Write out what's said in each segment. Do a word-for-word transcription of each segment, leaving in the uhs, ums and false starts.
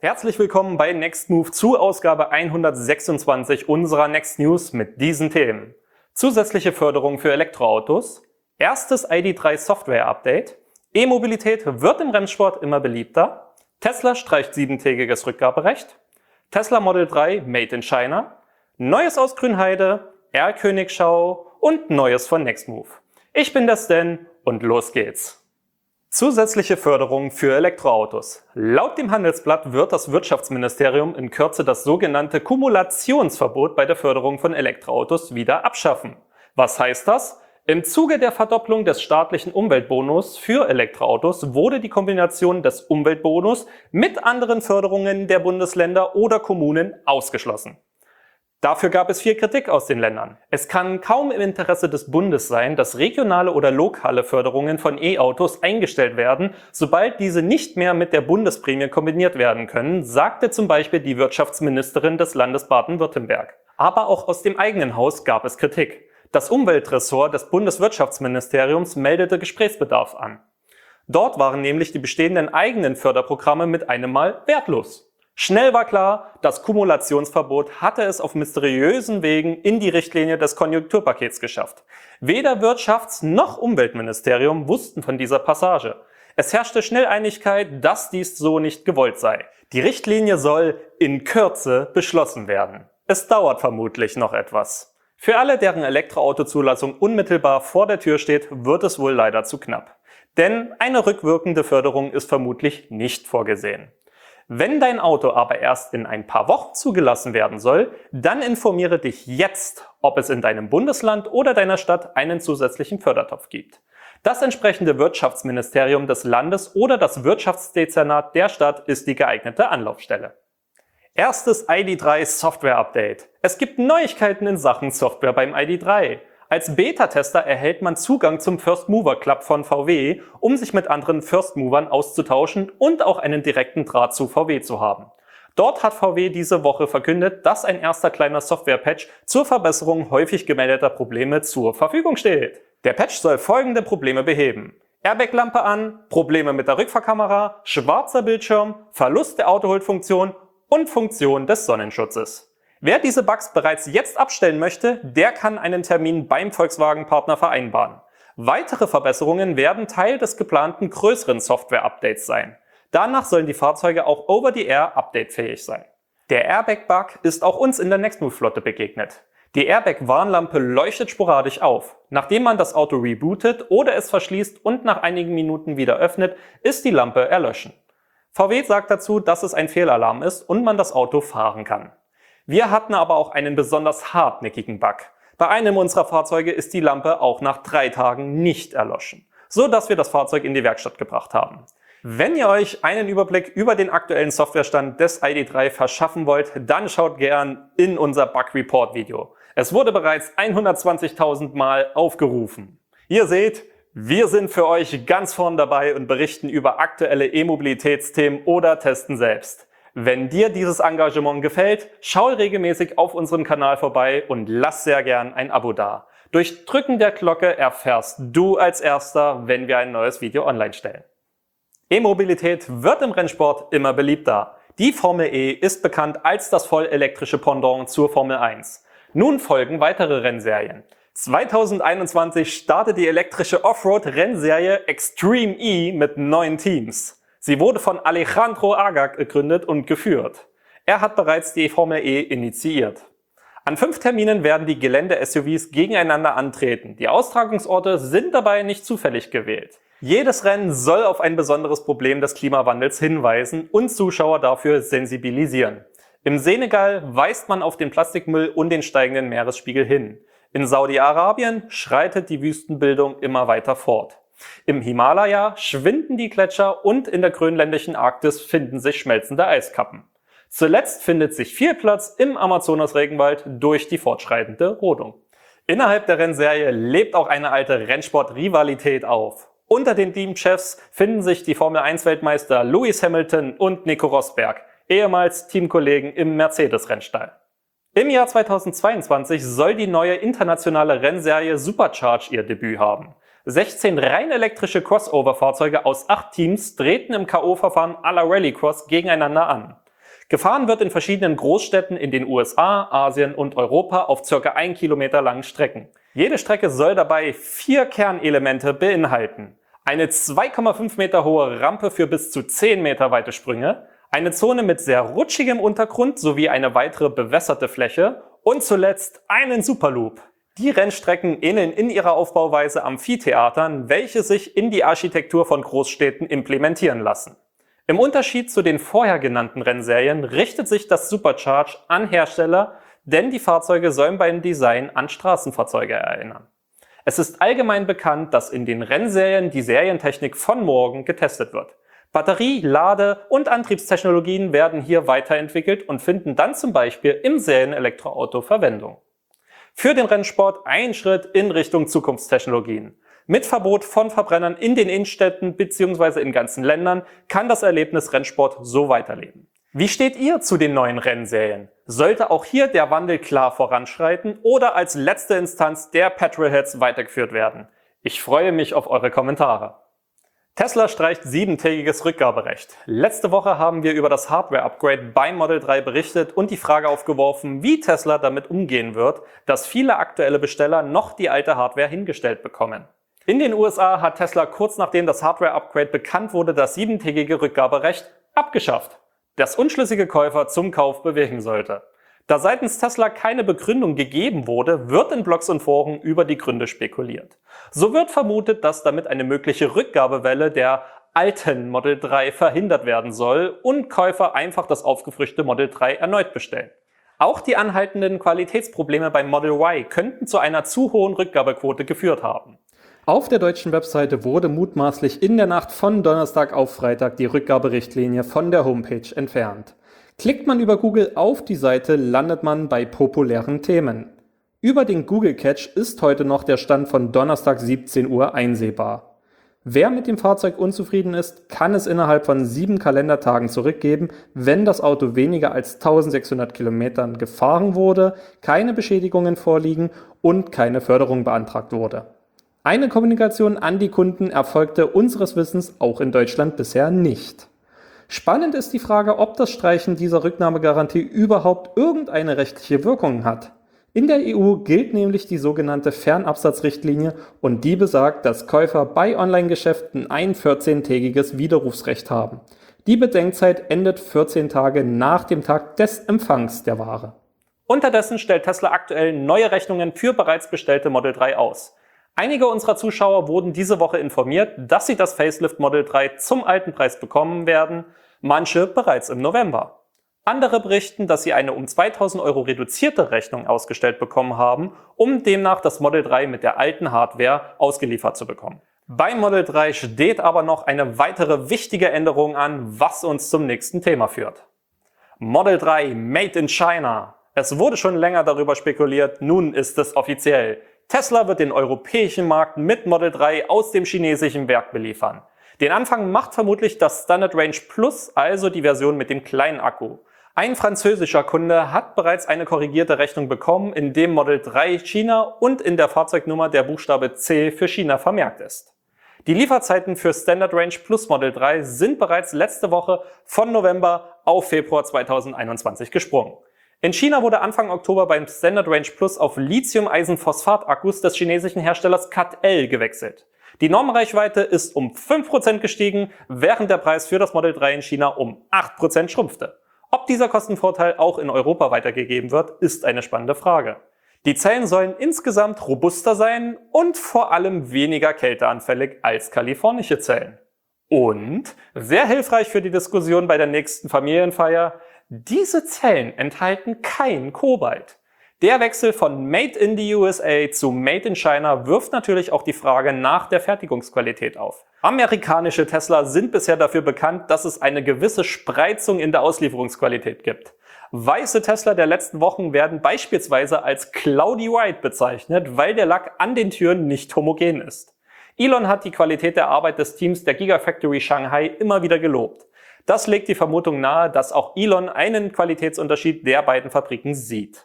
Herzlich willkommen bei NextMove zu Ausgabe hundertsechsundzwanzig unserer Next News mit diesen Themen. Zusätzliche Förderung für Elektroautos, erstes I D drei Software Update, E-Mobilität wird im Rennsport immer beliebter, Tesla streicht siebentägiges Rückgaberecht, Tesla Model drei Made in China, Neues aus Grünheide, Erlkönigschau und Neues von NextMove. Ich bin der Stan und los geht's! Zusätzliche Förderung für Elektroautos. Laut dem Handelsblatt wird das Wirtschaftsministerium in Kürze das sogenannte Kumulationsverbot bei der Förderung von Elektroautos wieder abschaffen. Was heißt das? Im Zuge der Verdopplung des staatlichen Umweltbonus für Elektroautos wurde die Kombination des Umweltbonus mit anderen Förderungen der Bundesländer oder Kommunen ausgeschlossen. Dafür gab es viel Kritik aus den Ländern. Es kann kaum im Interesse des Bundes sein, dass regionale oder lokale Förderungen von E-Autos eingestellt werden, sobald diese nicht mehr mit der Bundesprämie kombiniert werden können, sagte zum Beispiel die Wirtschaftsministerin des Landes Baden-Württemberg. Aber auch aus dem eigenen Haus gab es Kritik. Das Umweltressort des Bundeswirtschaftsministeriums meldete Gesprächsbedarf an. Dort waren nämlich die bestehenden eigenen Förderprogramme mit einem Mal wertlos. Schnell war klar, das Kumulationsverbot hatte es auf mysteriösen Wegen in die Richtlinie des Konjunkturpakets geschafft. Weder Wirtschafts- noch Umweltministerium wussten von dieser Passage. Es herrschte schnell Einigkeit, dass dies so nicht gewollt sei. Die Richtlinie soll in Kürze beschlossen werden. Es dauert vermutlich noch etwas. Für alle, deren Elektroautozulassung unmittelbar vor der Tür steht, wird es wohl leider zu knapp. Denn eine rückwirkende Förderung ist vermutlich nicht vorgesehen. Wenn dein Auto aber erst in ein paar Wochen zugelassen werden soll, dann informiere dich jetzt, ob es in deinem Bundesland oder deiner Stadt einen zusätzlichen Fördertopf gibt. Das entsprechende Wirtschaftsministerium des Landes oder das Wirtschaftsdezernat der Stadt ist die geeignete Anlaufstelle. Erstes I D drei Software Update. Es gibt Neuigkeiten in Sachen Software beim I D drei. Als Beta-Tester erhält man Zugang zum First Mover Club von V W, um sich mit anderen First Movern auszutauschen und auch einen direkten Draht zu V W zu haben. Dort hat V W diese Woche verkündet, dass ein erster kleiner Software-Patch zur Verbesserung häufig gemeldeter Probleme zur Verfügung steht. Der Patch soll folgende Probleme beheben: Airbag-Lampe an, Probleme mit der Rückfahrkamera, schwarzer Bildschirm, Verlust der Autohold-Funktion und Funktion des Sonnenschutzes. Wer diese Bugs bereits jetzt abstellen möchte, der kann einen Termin beim Volkswagen-Partner vereinbaren. Weitere Verbesserungen werden Teil des geplanten größeren Software-Updates sein. Danach sollen die Fahrzeuge auch over-the-air updatefähig sein. Der Airbag-Bug ist auch uns in der NextMove-Flotte begegnet. Die Airbag-Warnlampe leuchtet sporadisch auf. Nachdem man das Auto rebootet oder es verschließt und nach einigen Minuten wieder öffnet, ist die Lampe erlöschen. V W sagt dazu, dass es ein Fehlalarm ist und man das Auto fahren kann. Wir hatten aber auch einen besonders hartnäckigen Bug. Bei einem unserer Fahrzeuge ist die Lampe auch nach drei Tagen nicht erloschen, so dass wir das Fahrzeug in die Werkstatt gebracht haben. Wenn ihr euch einen Überblick über den aktuellen Softwarestand des I D drei verschaffen wollt, dann schaut gern in unser Bug Report Video. Es wurde bereits hundertzwanzigtausend Mal aufgerufen. Ihr seht, wir sind für euch ganz vorn dabei und berichten über aktuelle E-Mobilitätsthemen oder testen selbst. Wenn dir dieses Engagement gefällt, schau regelmäßig auf unserem Kanal vorbei und lass sehr gern ein Abo da. Durch Drücken der Glocke erfährst du als Erster, wenn wir ein neues Video online stellen. E-Mobilität wird im Rennsport immer beliebter. Die Formel E ist bekannt als das vollelektrische Pendant zur Formel eins. Nun folgen weitere Rennserien. zweitausendeinundzwanzig startet die elektrische Offroad-Rennserie Extreme E mit neun Teams. Sie wurde von Alejandro Agag gegründet und geführt. Er hat bereits die Formel E initiiert. An fünf Terminen werden die Gelände-S U Vs gegeneinander antreten. Die Austragungsorte sind dabei nicht zufällig gewählt. Jedes Rennen soll auf ein besonderes Problem des Klimawandels hinweisen und Zuschauer dafür sensibilisieren. Im Senegal weist man auf den Plastikmüll und den steigenden Meeresspiegel hin. In Saudi-Arabien schreitet die Wüstenbildung immer weiter fort. Im Himalaya schwinden die Gletscher und in der grönländischen Arktis finden sich schmelzende Eiskappen. Zuletzt findet sich viel Platz im Amazonas-Regenwald durch die fortschreitende Rodung. Innerhalb der Rennserie lebt auch eine alte Rennsport-Rivalität auf. Unter den Teamchefs finden sich die Formel eins Weltmeister Lewis Hamilton und Nico Rosberg, ehemals Teamkollegen im Mercedes-Rennstall. Im Jahr zweitausendzweiundzwanzig soll die neue internationale Rennserie Supercharge ihr Debüt haben. sechzehn rein elektrische Crossover-Fahrzeuge aus acht Teams treten im K O-Verfahren à la Rallycross gegeneinander an. Gefahren wird in verschiedenen Großstädten in den U S A, Asien und Europa auf ca. ein Kilometer langen Strecken. Jede Strecke soll dabei vier Kernelemente beinhalten. Eine zwei Komma fünf Meter hohe Rampe für bis zu zehn Meter weite Sprünge, eine Zone mit sehr rutschigem Untergrund sowie eine weitere bewässerte Fläche und zuletzt einen Superloop. Die Rennstrecken ähneln in ihrer Aufbauweise Amphitheatern, welche sich in die Architektur von Großstädten implementieren lassen. Im Unterschied zu den vorher genannten Rennserien richtet sich das Supercharge an Hersteller, denn die Fahrzeuge sollen beim Design an Straßenfahrzeuge erinnern. Es ist allgemein bekannt, dass in den Rennserien die Serientechnik von morgen getestet wird. Batterie-, Lade- und Antriebstechnologien werden hier weiterentwickelt und finden dann zum Beispiel im Serienelektroauto Verwendung. Für den Rennsport ein Schritt in Richtung Zukunftstechnologien. Mit Verbot von Verbrennern in den Innenstädten bzw. in ganzen Ländern kann das Erlebnis Rennsport so weiterleben. Wie steht ihr zu den neuen Rennserien? Sollte auch hier der Wandel klar voranschreiten oder als letzte Instanz der Petrolheads weitergeführt werden? Ich freue mich auf eure Kommentare. Tesla streicht siebentägiges Rückgaberecht. Letzte Woche haben wir über das Hardware-Upgrade beim Model drei berichtet und die Frage aufgeworfen, wie Tesla damit umgehen wird, dass viele aktuelle Besteller noch die alte Hardware hingestellt bekommen. In den U S A hat Tesla kurz nachdem das Hardware-Upgrade bekannt wurde, das siebentägige Rückgaberecht abgeschafft, das unschlüssige Käufer zum Kauf bewegen sollte. Da seitens Tesla keine Begründung gegeben wurde, wird in Blogs und Foren über die Gründe spekuliert. So wird vermutet, dass damit eine mögliche Rückgabewelle der alten Model drei verhindert werden soll und Käufer einfach das aufgefrischte Model drei erneut bestellen. Auch die anhaltenden Qualitätsprobleme beim Model Y könnten zu einer zu hohen Rückgabequote geführt haben. Auf der deutschen Webseite wurde mutmaßlich in der Nacht von Donnerstag auf Freitag die Rückgaberichtlinie von der Homepage entfernt. Klickt man über Google auf die Seite, landet man bei populären Themen. Über den Google Cache ist heute noch der Stand von Donnerstag siebzehn Uhr einsehbar. Wer mit dem Fahrzeug unzufrieden ist, kann es innerhalb von sieben Kalendertagen zurückgeben, wenn das Auto weniger als eintausendsechshundert Kilometern gefahren wurde, keine Beschädigungen vorliegen und keine Förderung beantragt wurde. Eine Kommunikation an die Kunden erfolgte unseres Wissens auch in Deutschland bisher nicht. Spannend ist die Frage, ob das Streichen dieser Rücknahmegarantie überhaupt irgendeine rechtliche Wirkung hat. In der E U gilt nämlich die sogenannte Fernabsatzrichtlinie und die besagt, dass Käufer bei Online-Geschäften ein vierzehntägiges Widerrufsrecht haben. Die Bedenkzeit endet vierzehn Tage nach dem Tag des Empfangs der Ware. Unterdessen stellt Tesla aktuell neue Rechnungen für bereits bestellte Model drei aus. Einige unserer Zuschauer wurden diese Woche informiert, dass sie das Facelift Model drei zum alten Preis bekommen werden, manche bereits im November. Andere berichten, dass sie eine um zweitausend Euro reduzierte Rechnung ausgestellt bekommen haben, um demnach das Model drei mit der alten Hardware ausgeliefert zu bekommen. Beim Model drei steht aber noch eine weitere wichtige Änderung an, was uns zum nächsten Thema führt. Model drei Made in China. Es wurde schon länger darüber spekuliert, nun ist es offiziell. Tesla wird den europäischen Markt mit Model drei aus dem chinesischen Werk beliefern. Den Anfang macht vermutlich das Standard Range Plus, also die Version mit dem kleinen Akku. Ein französischer Kunde hat bereits eine korrigierte Rechnung bekommen, in dem Model drei China und in der Fahrzeugnummer der Buchstabe C für China vermerkt ist. Die Lieferzeiten für Standard Range Plus Model drei sind bereits letzte Woche von November auf Februar zweitausendeinundzwanzig gesprungen. In China wurde Anfang Oktober beim Standard Range Plus auf Lithium-Eisenphosphat-Akkus des chinesischen Herstellers C A T L gewechselt. Die Normreichweite ist um fünf Prozent gestiegen, während der Preis für das Model drei in China um acht Prozent schrumpfte. Ob dieser Kostenvorteil auch in Europa weitergegeben wird, ist eine spannende Frage. Die Zellen sollen insgesamt robuster sein und vor allem weniger kälteanfällig als kalifornische Zellen. Und, sehr hilfreich für die Diskussion bei der nächsten Familienfeier, diese Zellen enthalten kein Kobalt. Der Wechsel von Made in the U S A zu Made in China wirft natürlich auch die Frage nach der Fertigungsqualität auf. Amerikanische Tesla sind bisher dafür bekannt, dass es eine gewisse Spreizung in der Auslieferungsqualität gibt. Weiße Tesla der letzten Wochen werden beispielsweise als Cloudy White bezeichnet, weil der Lack an den Türen nicht homogen ist. Elon hat die Qualität der Arbeit des Teams der Gigafactory Shanghai immer wieder gelobt. Das legt die Vermutung nahe, dass auch Elon einen Qualitätsunterschied der beiden Fabriken sieht.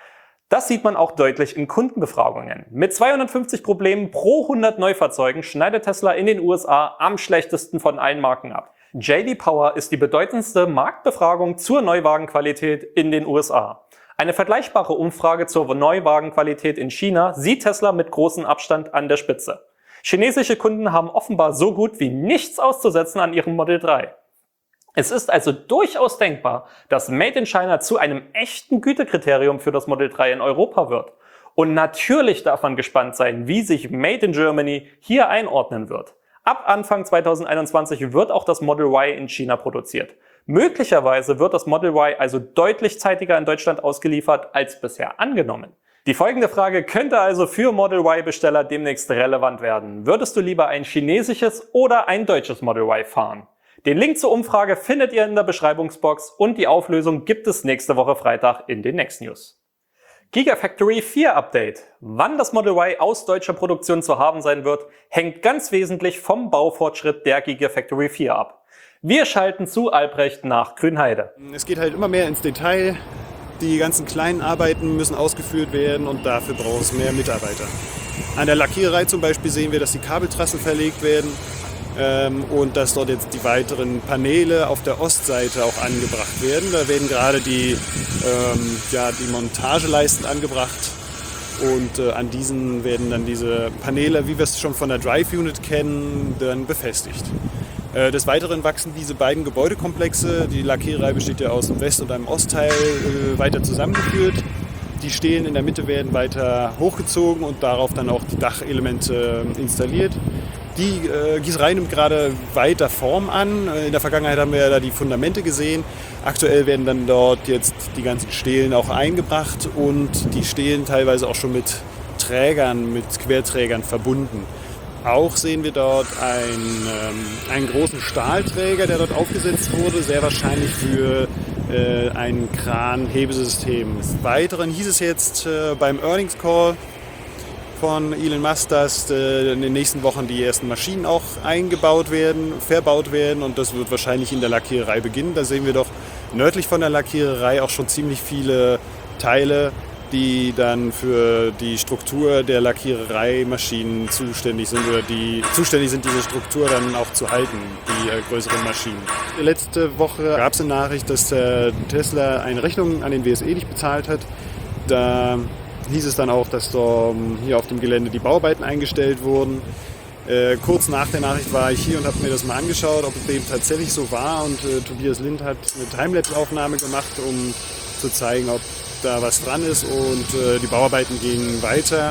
Das sieht man auch deutlich in Kundenbefragungen. Mit zweihundertfünfzig Problemen pro hundert Neufahrzeugen schneidet Tesla in den U S A am schlechtesten von allen Marken ab. J D Power ist die bedeutendste Marktbefragung zur Neuwagenqualität in den U S A. Eine vergleichbare Umfrage zur Neuwagenqualität in China sieht Tesla mit großem Abstand an der Spitze. Chinesische Kunden haben offenbar so gut wie nichts auszusetzen an ihrem Model drei. Es ist also durchaus denkbar, dass Made in China zu einem echten Gütekriterium für das Model drei in Europa wird. Und natürlich darf man gespannt sein, wie sich Made in Germany hier einordnen wird. Ab Anfang zweitausendeinundzwanzig wird auch das Model Y in China produziert. Möglicherweise wird das Model Y also deutlich zeitiger in Deutschland ausgeliefert als bisher angenommen. Die folgende Frage könnte also für Model Y-Besteller demnächst relevant werden. Würdest du lieber ein chinesisches oder ein deutsches Model Y fahren? Den Link zur Umfrage findet ihr in der Beschreibungsbox und die Auflösung gibt es nächste Woche Freitag in den Next News. Gigafactory vier Update. Wann das Model Y aus deutscher Produktion zu haben sein wird, hängt ganz wesentlich vom Baufortschritt der Gigafactory vier ab. Wir schalten zu Albrecht nach Grünheide. Es geht halt immer mehr ins Detail. Die ganzen kleinen Arbeiten müssen ausgeführt werden und dafür braucht es mehr Mitarbeiter. An der Lackiererei zum Beispiel sehen wir, dass die Kabeltrassen verlegt werden ähm, und dass dort jetzt die weiteren Paneele auf der Ostseite auch angebracht werden. Da werden gerade die, ähm, ja, die Montageleisten angebracht und äh, an diesen werden dann diese Paneele, wie wir es schon von der Drive Unit kennen, dann befestigt. Des Weiteren wachsen diese beiden Gebäudekomplexe, die Lackiererei besteht ja aus dem West- und einem Ostteil, weiter zusammengeführt. Die Stelen in der Mitte werden weiter hochgezogen und darauf dann auch die Dachelemente installiert. Die äh, Gießerei nimmt gerade weiter Form an. In der Vergangenheit haben wir ja da die Fundamente gesehen. Aktuell werden dann dort jetzt die ganzen Stelen auch eingebracht und die Stelen teilweise auch schon mit Trägern, mit Querträgern verbunden. Auch sehen wir dort einen, ähm, einen großen Stahlträger, der dort aufgesetzt wurde, sehr wahrscheinlich für äh, ein Kran-Hebesystem. Des Weiteren hieß es jetzt äh, beim Earnings Call von Elon Musk, dass äh, in den nächsten Wochen die ersten Maschinen auch eingebaut werden, verbaut werden und das wird wahrscheinlich in der Lackiererei beginnen. Da sehen wir doch nördlich von der Lackiererei auch schon ziemlich viele Teile, die dann für die Struktur der Lackiererei-Maschinen zuständig sind oder die zuständig sind, diese Struktur dann auch zu halten, die äh, größeren Maschinen. Letzte Woche gab es eine Nachricht, dass äh, Tesla eine Rechnung an den W S E nicht bezahlt hat. Da hieß es dann auch, dass da, hier auf dem Gelände die Bauarbeiten eingestellt wurden. Äh, kurz nach der Nachricht war ich hier und habe mir das mal angeschaut, ob es dem tatsächlich so war. Und äh, Tobias Lind hat eine Timelapse-Aufnahme gemacht, um zu zeigen, ob da was dran ist und äh, die Bauarbeiten gingen weiter.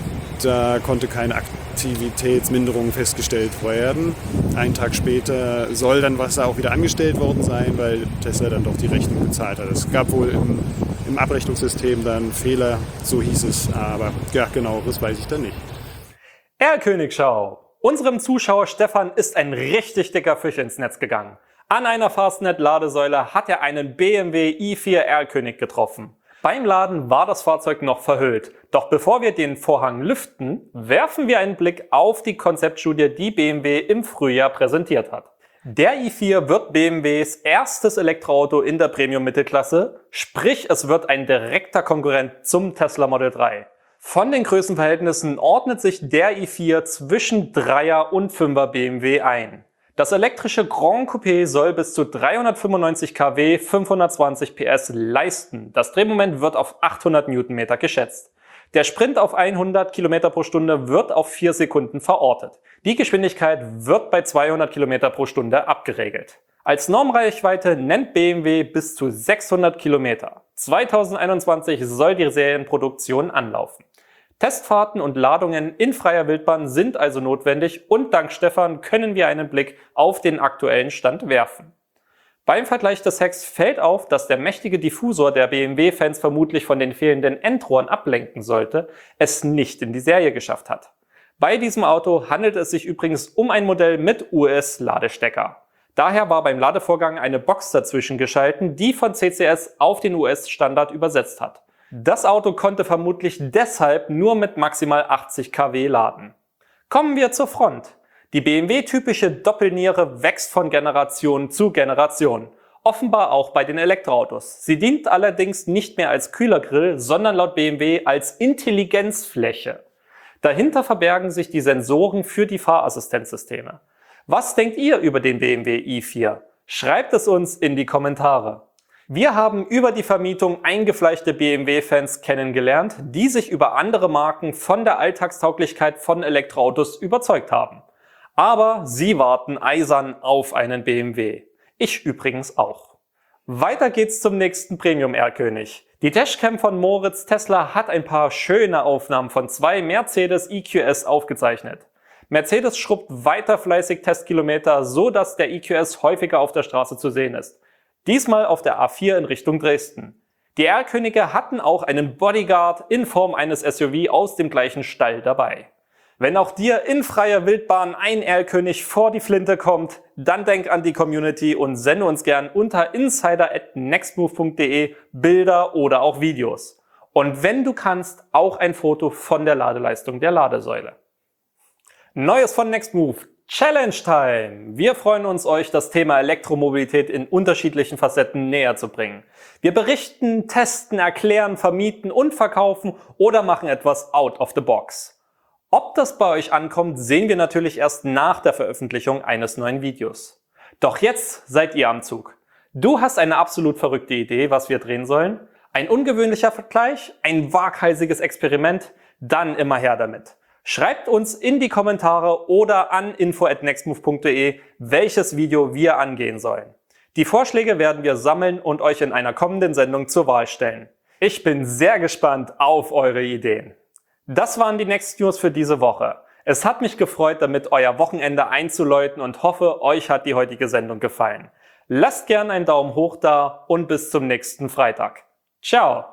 Da konnte keine Aktivitätsminderung festgestellt werden. Einen Tag später soll dann Wasser auch wieder angestellt worden sein, weil Tesla dann doch die Rechnung bezahlt hat. Es gab wohl im, im Abrechnungssystem dann Fehler, so hieß es, aber ja, genau, das weiß ich dann nicht. Erlkönigschau. Unserem Zuschauer Stefan ist ein richtig dicker Fisch ins Netz gegangen. An einer Fastnet-Ladesäule hat er einen B M W i vier Erlkönig getroffen. Beim Laden war das Fahrzeug noch verhüllt. Doch bevor wir den Vorhang lüften, werfen wir einen Blick auf die Konzeptstudie, die B M W im Frühjahr präsentiert hat. Der i vier wird B M Ws erstes Elektroauto in der Premium-Mittelklasse, sprich es wird ein direkter Konkurrent zum Tesla Model drei. Von den Größenverhältnissen ordnet sich der i vier zwischen Dreier und Fünfer B M W ein. Das elektrische Grand Coupé soll bis zu dreihundertfünfundneunzig Kilowatt, fünfhundertzwanzig P S leisten. Das Drehmoment wird auf achthundert Newtonmeter geschätzt. Der Sprint auf hundert Kilometer pro Stunde wird auf vier Sekunden verortet. Die Geschwindigkeit wird bei zweihundert Kilometer pro Stunde abgeregelt. Als Normreichweite nennt B M W bis zu sechshundert Kilometer. zweitausendeinundzwanzig soll die Serienproduktion anlaufen. Testfahrten und Ladungen in freier Wildbahn sind also notwendig und dank Stefan können wir einen Blick auf den aktuellen Stand werfen. Beim Vergleich des Hecks fällt auf, dass der mächtige Diffusor, der B M W-Fans vermutlich von den fehlenden Endrohren ablenken sollte, es nicht in die Serie geschafft hat. Bei diesem Auto handelt es sich übrigens um ein Modell mit U S-Ladestecker. Daher war beim Ladevorgang eine Box dazwischen geschalten, die von C C S auf den U S-Standard übersetzt hat. Das Auto konnte vermutlich deshalb nur mit maximal achtzig Kilowatt laden. Kommen wir zur Front. Die B M W-typische Doppelniere wächst von Generation zu Generation. Offenbar auch bei den Elektroautos. Sie dient allerdings nicht mehr als Kühlergrill, sondern laut B M W als Intelligenzfläche. Dahinter verbergen sich die Sensoren für die Fahrassistenzsysteme. Was denkt ihr über den B M W i vier? Schreibt es uns in die Kommentare. Wir haben über die Vermietung eingefleischte B M W-Fans kennengelernt, die sich über andere Marken von der Alltagstauglichkeit von Elektroautos überzeugt haben. Aber sie warten eisern auf einen B M W. Ich übrigens auch. Weiter geht's zum nächsten Premium-Erlkönig. Die Dashcam von Moritz Tesla hat ein paar schöne Aufnahmen von zwei Mercedes E Q S aufgezeichnet. Mercedes schrubbt weiter fleißig Testkilometer, so dass der E Q S häufiger auf der Straße zu sehen ist. Diesmal auf der A vier in Richtung Dresden. Die Erlkönige hatten auch einen Bodyguard in Form eines S U V aus dem gleichen Stall dabei. Wenn auch dir in freier Wildbahn ein Erlkönig vor die Flinte kommt, dann denk an die Community und sende uns gern unter insider at nextmove punkt de Bilder oder auch Videos. Und wenn du kannst, auch ein Foto von der Ladeleistung der Ladesäule. Neues von Nextmove. Challenge Time! Wir freuen uns, euch das Thema Elektromobilität in unterschiedlichen Facetten näher zu bringen. Wir berichten, testen, erklären, vermieten und verkaufen oder machen etwas out of the box. Ob das bei euch ankommt, sehen wir natürlich erst nach der Veröffentlichung eines neuen Videos. Doch jetzt seid ihr am Zug. Du hast eine absolut verrückte Idee, was wir drehen sollen? Ein ungewöhnlicher Vergleich? Ein waghalsiges Experiment? Dann immer her damit. Schreibt uns in die Kommentare oder an info at nextmove punkt de, welches Video wir angehen sollen. Die Vorschläge werden wir sammeln und euch in einer kommenden Sendung zur Wahl stellen. Ich bin sehr gespannt auf eure Ideen. Das waren die Next News für diese Woche. Es hat mich gefreut, damit euer Wochenende einzuläuten und hoffe, euch hat die heutige Sendung gefallen. Lasst gerne einen Daumen hoch da und bis zum nächsten Freitag. Ciao!